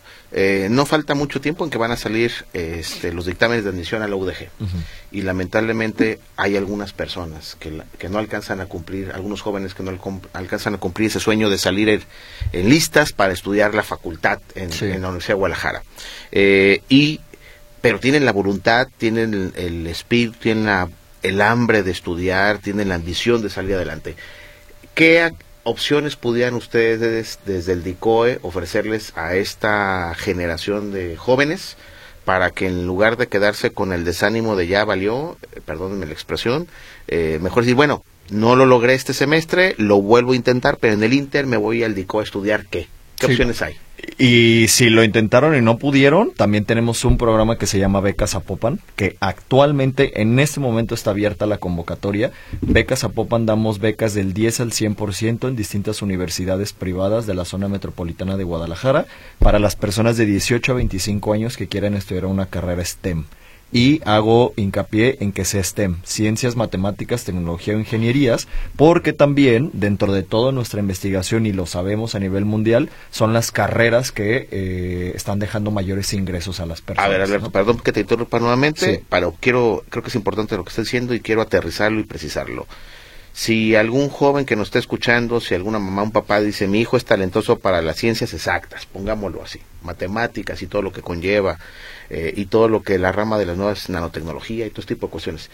Eh, no falta mucho tiempo en que van a salir este, los dictámenes de admisión a la U D G uh-huh. y lamentablemente hay algunas personas que, la, que no alcanzan a cumplir, algunos jóvenes que no al, alcanzan a cumplir ese sueño de salir en, en listas para estudiar la facultad en, sí. en la Universidad de Guadalajara eh, y pero tienen la voluntad, tienen el, el espíritu, tienen la, el hambre de estudiar, tienen la ambición de salir adelante. ¿Qué opciones pudieran ustedes desde el DICOE ofrecerles a esta generación de jóvenes para que en lugar de quedarse con el desánimo de ya valió, eh, perdónenme la expresión, eh, mejor decir, bueno, no lo logré este semestre, lo vuelvo a intentar, pero en el Inter me voy al DICOE a estudiar qué? ¿Qué sí. opciones hay? Y si lo intentaron y no pudieron, también tenemos un programa que se llama Becas Zapopan, que actualmente en este momento está abierta la convocatoria. Becas Zapopan damos becas del diez al cien por ciento en distintas universidades privadas de la zona metropolitana de Guadalajara para las personas de dieciocho a veinticinco años que quieran estudiar una carrera STEM. Y hago hincapié en que sea STEM, ciencias, matemáticas, tecnología o ingenierías, porque también dentro de toda nuestra investigación, y lo sabemos a nivel mundial, son las carreras que eh, están dejando mayores ingresos a las personas. A ver, Alberto, ¿no? Perdón que te interrumpa nuevamente, sí. pero quiero, creo que es importante lo que está diciendo y quiero aterrizarlo y precisarlo. Si algún joven que nos está escuchando, si alguna mamá o un papá dice, mi hijo es talentoso para las ciencias exactas, pongámoslo así, matemáticas y todo lo que conlleva, eh, y todo lo que la rama de las nuevas nanotecnología y todo este tipo de cuestiones,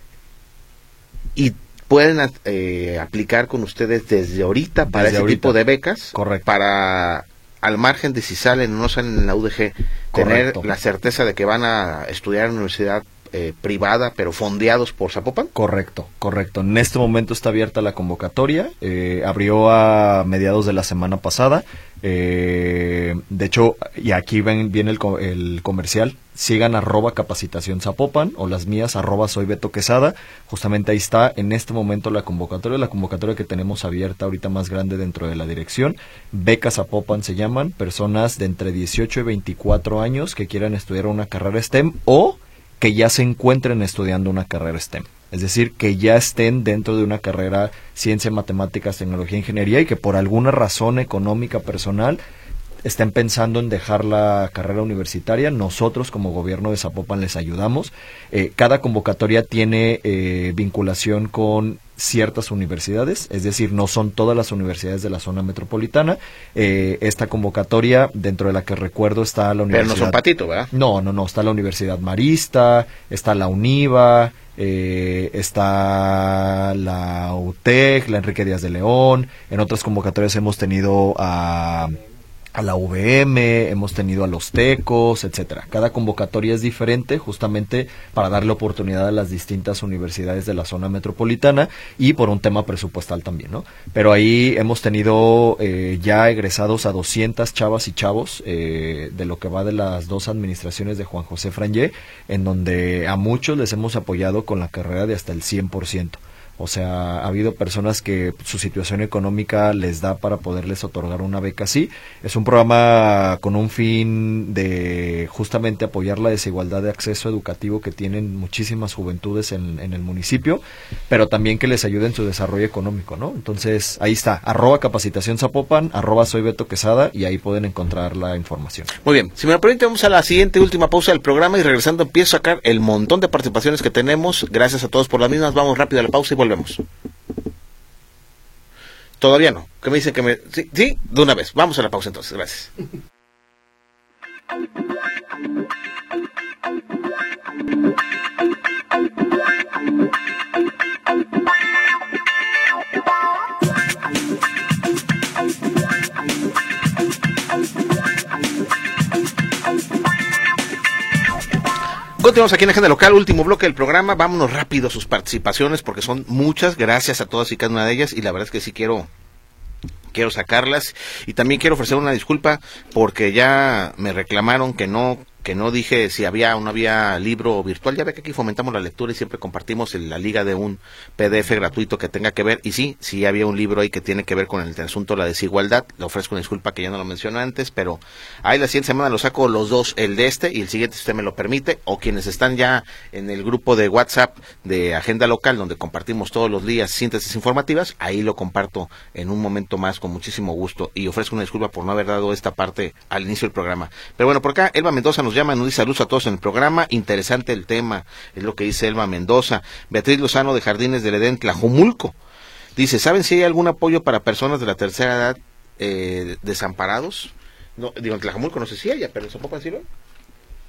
y pueden eh, aplicar con ustedes desde ahorita para desde ese ahorita. tipo de becas, correcto, para al margen de si salen o no salen en la U D G, tener correcto. la certeza de que van a estudiar en una universidad Eh, privada, pero fondeados por Zapopan. Correcto, correcto. En este momento está abierta la convocatoria, eh, abrió a mediados de la semana pasada, eh, de hecho, y aquí ven, viene el, el comercial, sigan arroba capacitación Zapopan, o las mías arroba soy Beto Quesada, justamente ahí está en este momento la convocatoria, la convocatoria que tenemos abierta ahorita más grande dentro de la dirección, Becas Zapopan se llaman, personas de entre dieciocho y veinticuatro años que quieran estudiar una carrera STEM o que ya se encuentren estudiando una carrera STEM. Es decir, que ya estén dentro de una carrera ciencia, matemáticas, tecnología, ingeniería y que por alguna razón económica personal estén pensando en dejar la carrera universitaria. Nosotros como gobierno de Zapopan les ayudamos. Eh, cada convocatoria tiene eh, vinculación con ciertas universidades, es decir, no son todas las universidades de la zona metropolitana. Eh, esta convocatoria, dentro de la que recuerdo, está la universidad... Pero no son Patito, ¿verdad? No, no, no, está la Universidad Marista, está la UNIVA, eh, está la U T E C, la Enrique Díaz de León. En otras convocatorias hemos tenido a... a la U V M, hemos tenido a los Tecos, etcétera. Cada convocatoria es diferente justamente para darle oportunidad a las distintas universidades de la zona metropolitana y por un tema presupuestal también, ¿no? Pero ahí hemos tenido eh, ya egresados a doscientas chavas y chavos eh, de lo que va de las dos administraciones de Juan José Frangé, en donde a muchos les hemos apoyado con la carrera de hasta el cien por ciento. O sea, ha habido personas que su situación económica les da para poderles otorgar una beca así. Es un programa con un fin de justamente apoyar la desigualdad de acceso educativo que tienen muchísimas juventudes en, en el municipio, pero también que les ayude en su desarrollo económico, ¿no? Entonces, ahí está, arroba capacitación Zapopan, arroba soy Beto Quesada, y ahí pueden encontrar la información. Muy bien, si me lo permite, vamos a la siguiente última pausa del programa y regresando empiezo a sacar el montón de participaciones que tenemos. Gracias a todos por las mismas, vamos rápido a la pausa y volvemos. Vemos. Todavía no. ¿Qué me dicen que me...? Sí, sí, de una vez. Vamos a la pausa entonces. Gracias. Continuamos aquí en Agenda Local, último bloque del programa. Vámonos rápido a sus participaciones porque son muchas. Gracias a todas y cada una de ellas y la verdad es que sí quiero quiero sacarlas y también quiero ofrecer una disculpa porque ya me reclamaron que no que no dije si había o no había libro virtual. Ya ve que aquí fomentamos la lectura y siempre compartimos en la liga de un P D F gratuito que tenga que ver, y sí, sí había un libro ahí que tiene que ver con el asunto de la desigualdad. Le ofrezco una disculpa que ya no lo mencioné antes, pero ahí la siguiente semana lo saco los dos, el de este y el siguiente si usted me lo permite, o quienes están ya en el grupo de WhatsApp de Agenda Local donde compartimos todos los días síntesis informativas, ahí lo comparto en un momento más con muchísimo gusto y ofrezco una disculpa por no haber dado esta parte al inicio del programa. Pero bueno, por acá Elba Mendoza nos llama, nos dice saludos a todos en el programa, interesante el tema, es lo que dice Elba Mendoza. Beatriz Lozano de Jardines del Edén, Tlajomulco, dice, ¿saben si hay algún apoyo para personas de la tercera edad eh, desamparados? No, digo, en Tlajomulco no sé si haya, pero en Zapopan sí lo hay.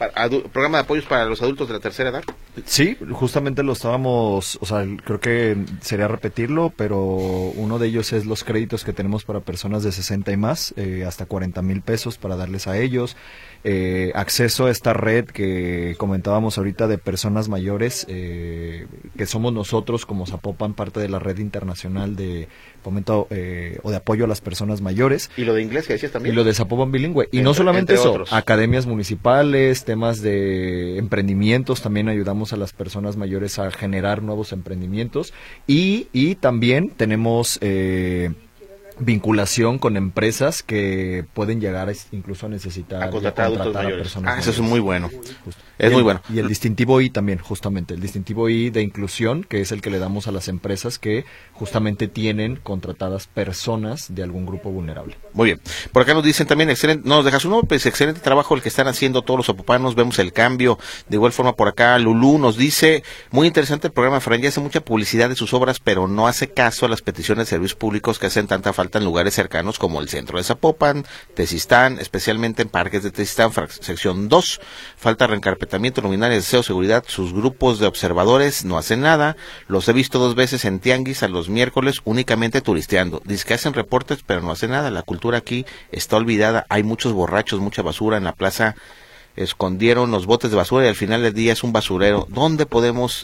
para, adu, programa de apoyos para los adultos de la tercera edad. Sí, justamente lo estábamos, o sea, creo que sería repetirlo, pero uno de ellos es los créditos que tenemos para personas de sesenta y más, eh, hasta cuarenta mil pesos para darles a ellos, eh, acceso a esta red que comentábamos ahorita de personas mayores, eh, que somos nosotros como Zapopan, parte de la red internacional de fomento eh, o de apoyo a las personas mayores. Y lo de inglés que decías también. Y lo de Zapopan bilingüe. Y entre, no solamente eso, otros. academias municipales, temas de emprendimientos, también ayudamos a las personas mayores a generar nuevos emprendimientos. Y, y también tenemos eh, vinculación con empresas que pueden llegar a, incluso a necesitar a contratar, a, contratar a personas ah, eso es muy bueno. Justo. Es el, muy bueno. Y el distintivo I también, justamente, el distintivo I de inclusión, que es el que le damos a las empresas que justamente tienen contratadas personas de algún grupo vulnerable. Muy bien. Por acá nos dicen también, excelente, no nos dejas uno, pues excelente trabajo el que están haciendo todos los zapopanos, vemos el cambio. De igual forma por acá Lulú nos dice, muy interesante el programa, Fran, ya hace mucha publicidad de sus obras, pero no hace caso a las peticiones de servicios públicos que hacen tanta falta en lugares cercanos como el centro de Zapopan, Tezistán, especialmente en parques de Tezistán, sección dos, falta reencarpetamiento, luminarias, deseo, seguridad, sus grupos de observadores no hacen nada, los he visto dos veces en Tianguis a los miércoles únicamente turisteando, dice que hacen reportes pero no hacen nada, la cultura aquí está olvidada, hay muchos borrachos, mucha basura en la plaza, escondieron los botes de basura y al final del día es un basurero, ¿dónde podemos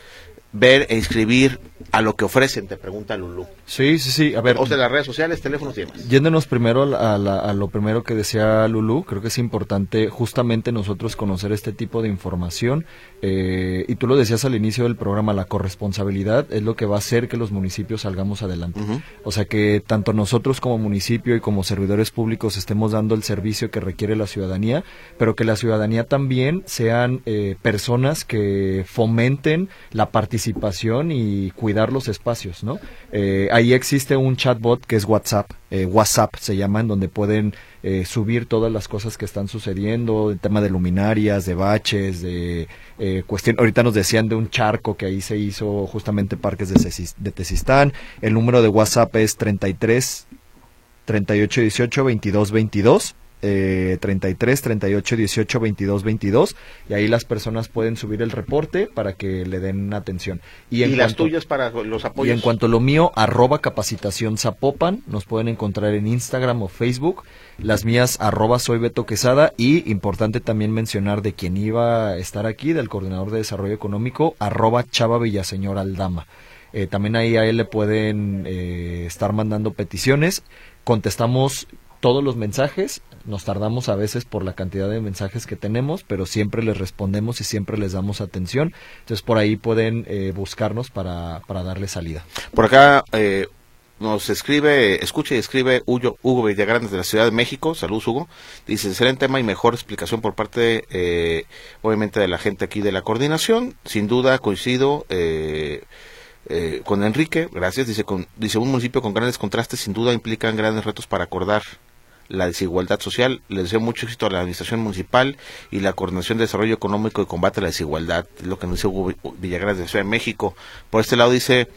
ver e inscribir a lo que ofrecen? Te pregunta Lulú. Sí, sí, sí, a ver. O sea, las redes sociales, teléfonos y demás. Yéndonos primero a, la, a lo primero que decía Lulú, creo que es importante justamente nosotros conocer este tipo de información, eh, y tú lo decías al inicio del programa, la corresponsabilidad es lo que va a hacer que los municipios salgamos adelante. Uh-huh. O sea, que tanto nosotros como municipio y como servidores públicos estemos dando el servicio que requiere la ciudadanía, pero que la ciudadanía también sean eh, personas que fomenten la participación y cuidar los espacios, ¿no? Eh, ahí existe un chatbot que es WhatsApp, eh, WhatsApp se llama, en donde pueden eh, subir todas las cosas que están sucediendo, el tema de luminarias, de baches, de eh, cuestión. Ahorita nos decían de un charco que ahí se hizo justamente parques de, Cesis, de Tezistán. El número de WhatsApp es treinta y tres, treinta y ocho, dieciocho, veintidós, veintidós. Eh, treinta y tres, treinta y ocho, dieciocho, veintidós, veintidós, y ahí las personas pueden subir el reporte para que le den atención. Y, en ¿Y cuanto, las tuyas para los apoyos. Y en cuanto a lo mío, arroba capacitación Zapopan, nos pueden encontrar en Instagram o Facebook, las mías arroba soy Beto Quesada, y importante también mencionar de quien iba a estar aquí, del coordinador de desarrollo económico, arroba Chava Villaseñor Aldama. Eh, también ahí a él le pueden eh, estar mandando peticiones, contestamos todos los mensajes, nos tardamos a veces por la cantidad de mensajes que tenemos, pero siempre les respondemos y siempre les damos atención. Entonces por ahí pueden eh, buscarnos para, para darle salida. Por acá eh, nos escribe, escucha y escribe Hugo, Hugo Villagrán de la Ciudad de México. Saludos, Hugo. Dice, excelente tema y mejor explicación por parte, eh, obviamente, de la gente aquí de la coordinación. Sin duda coincido eh, eh, con Enrique, gracias. Dice, con, dice, un municipio con grandes contrastes sin duda implican grandes retos para acordar la desigualdad social. Les deseo mucho éxito a la administración municipal y la coordinación de desarrollo económico y combate a la desigualdad, es lo que nos dice Hugo Villagrán de la Ciudad de México. Por este lado dice,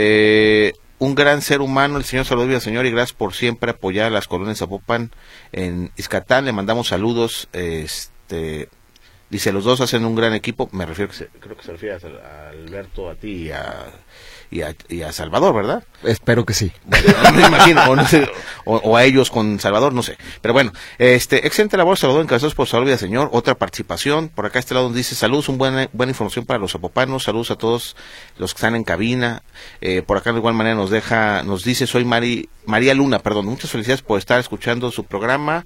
eh, un gran ser humano, el señor Salud Villaseñor, y gracias por siempre apoyar a las colonias Zapopan en Izcatán, le mandamos saludos, este, dice, los dos hacen un gran equipo, me refiero, que se, creo que se refiere a, a Alberto, a ti y a... Y a, y a Salvador, ¿verdad? Espero que sí. Bueno, no me imagino, o, no sé, o, o a ellos con Salvador, no sé. Pero bueno, este, excelente labor, Salvador, encabezados por Salud Villaseñor. Otra participación, por acá este lado donde dice, saludos, un buena, buena información para los zapopanos, saludos a todos los que están en cabina. Eh, por acá de igual manera nos deja, nos dice, soy Mari, María Luna, perdón, muchas felicidades por estar escuchando su programa.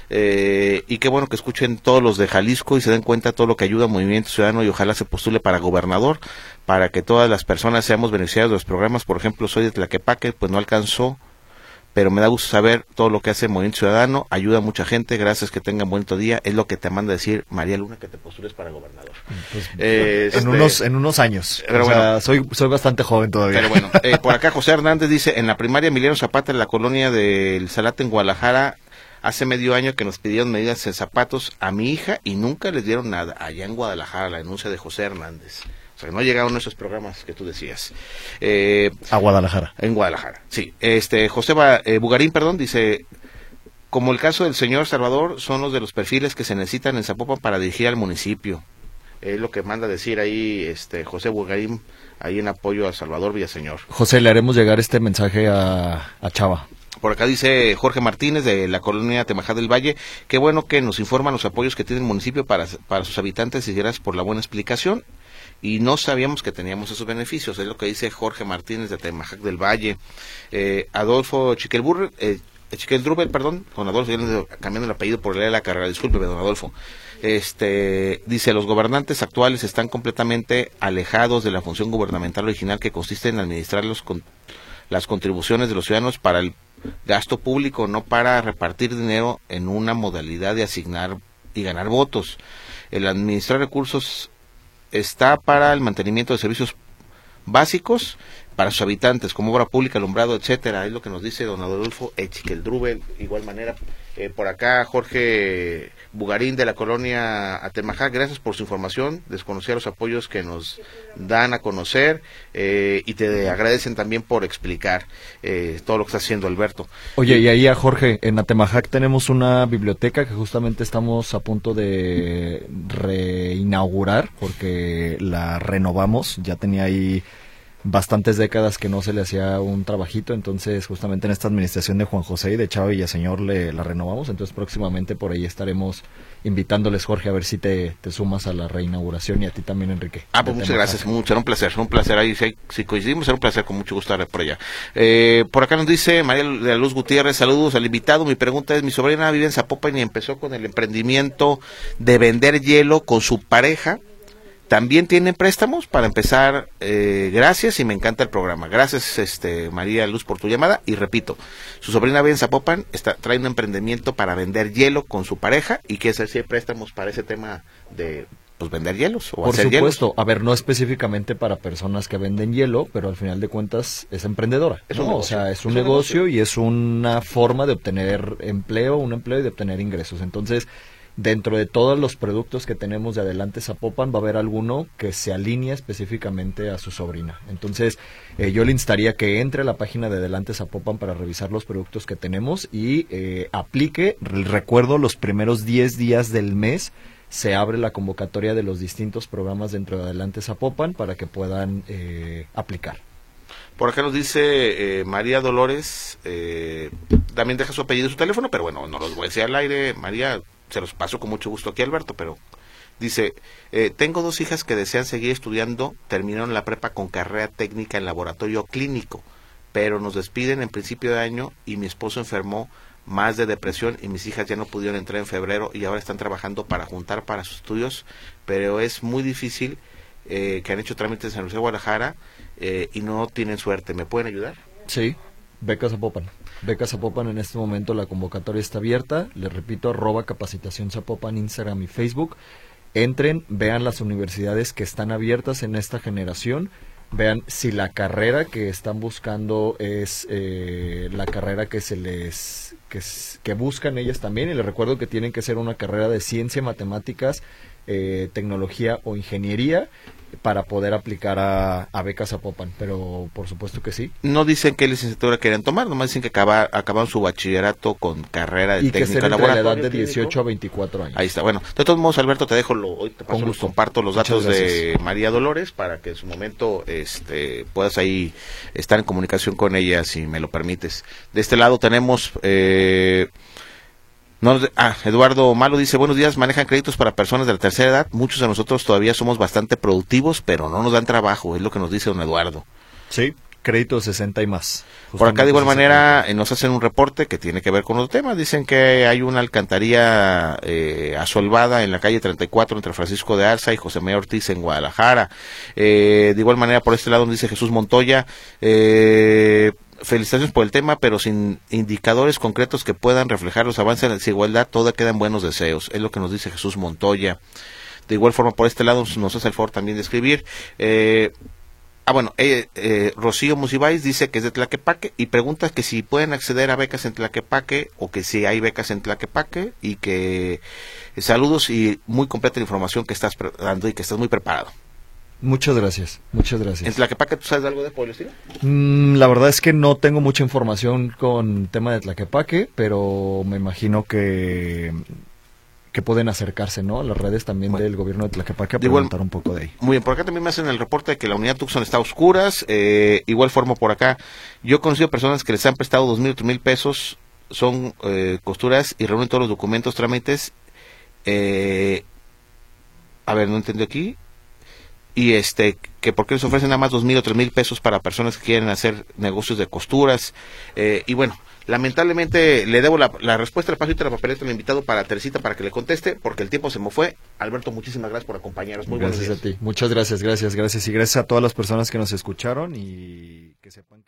Eh, y qué bueno que escuchen todos los de Jalisco y se den cuenta de todo lo que ayuda a Movimiento Ciudadano, y ojalá se postule para gobernador, para que todas las personas seamos beneficiarios de los programas. Por ejemplo, soy de Tlaquepaque, pues no alcanzó, pero me da gusto saber todo lo que hace Movimiento Ciudadano, ayuda a mucha gente, gracias, que tengan bonito día, es lo que te manda decir María Luna, que te postules para gobernador. Pues, eh, en este, unos en unos años, pero o bueno, sea, soy soy bastante joven todavía. Pero bueno, eh, por acá José Hernández dice, en la primaria Emiliano Zapata, en la colonia del Salate en Guadalajara, hace medio año que nos pidieron medidas en zapatos a mi hija y nunca les dieron nada. Allá en Guadalajara, la denuncia de José Hernández. O sea, que no llegaron esos programas que tú decías. Eh, a Guadalajara. En Guadalajara, sí. Este, José ba, eh, Bugarín, perdón, dice, como el caso del señor Salvador, son los de los perfiles que se necesitan en Zapopan para dirigir al municipio. Es lo que manda decir ahí este José Bugarín, ahí en apoyo a Salvador Villaseñor. José, le haremos llegar este mensaje a, a Chava. Por acá dice Jorge Martínez de la colonia Temajá del Valle, qué bueno que nos informan los apoyos que tiene el municipio para, para sus habitantes y gracias por la buena explicación. Y no sabíamos que teníamos esos beneficios, es lo que dice Jorge Martínez de Temajá del Valle. Eh, Adolfo Chiquelburre, eh, Chiqueldrubel, perdón, don Adolfo, cambiando el apellido por leer la carrera, discúlpeme, don Adolfo. Este, dice, los gobernantes actuales están completamente alejados de la función gubernamental original que consiste en administrar los con, las contribuciones de los ciudadanos para el gasto público, no para repartir dinero en una modalidad de asignar y ganar votos. El administrar recursos está para el mantenimiento de servicios básicos para sus habitantes, como obra pública, alumbrado, etcétera. Es lo que nos dice don Adolfo Echiqueldrubel. Igual manera, eh, por acá Jorge Bugarín de la colonia Atemajá, gracias por su información, desconocía los apoyos que nos dan a conocer eh, y te agradecen también por explicar eh, todo lo que está haciendo Alberto. Oye, y ahí a Jorge, en Atemajac tenemos una biblioteca que justamente estamos a punto de reinaugurar porque la renovamos, ya tenía ahí bastantes décadas que no se le hacía un trabajito, entonces justamente en esta administración de Juan José y de Chava Villaseñor le la renovamos, entonces próximamente por ahí estaremos invitándoles, Jorge, a ver si te, te sumas a la reinauguración y a ti también, Enrique. Ah, pues muchas gracias, mucho, era un placer, un placer ahí, si, si coincidimos, era un placer, con mucho gusto estar por allá. Eh, por acá nos dice María de la Luz Gutiérrez, saludos al invitado, mi pregunta es, mi sobrina vive en Zapopan y empezó con el emprendimiento de vender hielo con su pareja. También tienen préstamos para empezar, eh, gracias y me encanta el programa. Gracias, este María Luz, por tu llamada. Y repito, su sobrina vive en Zapopan, está, trae un emprendimiento para vender hielo con su pareja y quiere saber si hay préstamos para ese tema de pues vender hielos o por hacer supuesto, hielos. A ver, no específicamente para personas que venden hielo, pero al final de cuentas es emprendedora, es ¿no? un negocio, O sea, es un, es un negocio, negocio y es una forma de obtener empleo, un empleo y de obtener ingresos. Entonces, dentro de todos los productos que tenemos de Adelante Zapopan va a haber alguno que se alinea específicamente a su sobrina. Entonces, eh, yo le instaría que entre a la página de Adelante Zapopan para revisar los productos que tenemos y eh, aplique. Recuerdo, los primeros diez días del mes se abre la convocatoria de los distintos programas dentro de Adelante Zapopan para que puedan eh, aplicar. Por acá nos dice eh, María Dolores, eh, también deja su apellido y su teléfono, pero bueno, no los voy a decir al aire. María, se los paso con mucho gusto aquí, Alberto, pero dice, eh, tengo dos hijas que desean seguir estudiando, terminaron la prepa con carrera técnica en laboratorio clínico, pero nos despiden en principio de año y mi esposo enfermó más de depresión y mis hijas ya no pudieron entrar en febrero y ahora están trabajando para juntar para sus estudios, pero es muy difícil, eh, que han hecho trámites en la Universidad de Guadalajara eh, y no tienen suerte. ¿Me pueden ayudar? Sí, Becas Zapopan. Becas Zapopan, en este momento la convocatoria está abierta, les repito, arroba capacitación Zapopan, Instagram y Facebook. Entren, vean las universidades que están abiertas en esta generación, vean si la carrera que están buscando es eh, la carrera que se les que, que buscan ellas también, y les recuerdo que tienen que ser una carrera de ciencia, matemáticas, eh, tecnología o ingeniería para poder aplicar a, a Becas Zapopan, pero por supuesto que sí. No dicen qué licenciatura quieren tomar, nomás dicen que acaba, acaban su bachillerato con carrera de y técnica que laboral. la edad de dieciocho a veinticuatro años. Ahí está, bueno, de todos modos, Alberto, te dejo, lo, hoy te paso, los, comparto los datos de María Dolores para que en su momento este, puedas ahí estar en comunicación con ella, si me lo permites. De este lado tenemos... Eh, No, ah, Eduardo Malo dice, buenos días, manejan créditos para personas de la tercera edad, muchos de nosotros todavía somos bastante productivos, pero no nos dan trabajo, es lo que nos dice don Eduardo. Sí, créditos sesenta y más. Por acá de igual manera eh, nos hacen un reporte que tiene que ver con los temas, dicen que hay una alcantarilla eh, asolvada en la calle treinta y cuatro entre Francisco de Arza y José María Ortiz en Guadalajara. Eh, de igual manera por este lado nos dice Jesús Montoya, eh... felicitaciones por el tema, pero sin indicadores concretos que puedan reflejar los avances en la desigualdad, todo queda en buenos deseos, es lo que nos dice Jesús Montoya. De igual forma, por este lado nos hace el favor también de escribir. Eh, ah, bueno, eh, eh, Rocío Musibáis dice que es de Tlaquepaque y pregunta que si pueden acceder a becas en Tlaquepaque o que si hay becas en Tlaquepaque y que eh, saludos y muy completa la información que estás dando y que estás muy preparado. Muchas gracias, muchas gracias. ¿En Tlaquepaque tú sabes algo de por el estilo? Mm, la verdad es que no tengo mucha información con tema de Tlaquepaque, pero me imagino que que pueden acercarse, ¿no? A las redes también bueno, del gobierno de Tlaquepaque a preguntar igual, un poco de ahí. Muy bien, por acá también me hacen el reporte de que la unidad Tucson está a oscuras, eh, igual formo por acá. Yo he conocido personas que les han prestado dos mil o tres mil pesos, son eh, costuras y reúnen todos los documentos, trámites. Eh, a ver, no entendí aquí. Y este, que por qué les ofrecen nada más dos mil o tres mil pesos para personas que quieren hacer negocios de costuras. Eh, y bueno, lamentablemente le debo la, la respuesta, le paso ahorita la papeleta al invitado para Teresita para que le conteste, porque el tiempo se me fue. Alberto, muchísimas gracias por acompañarnos. Muy gracias buenos días. A ti. Muchas gracias, gracias, gracias. Y gracias a todas las personas que nos escucharon y que sepan que...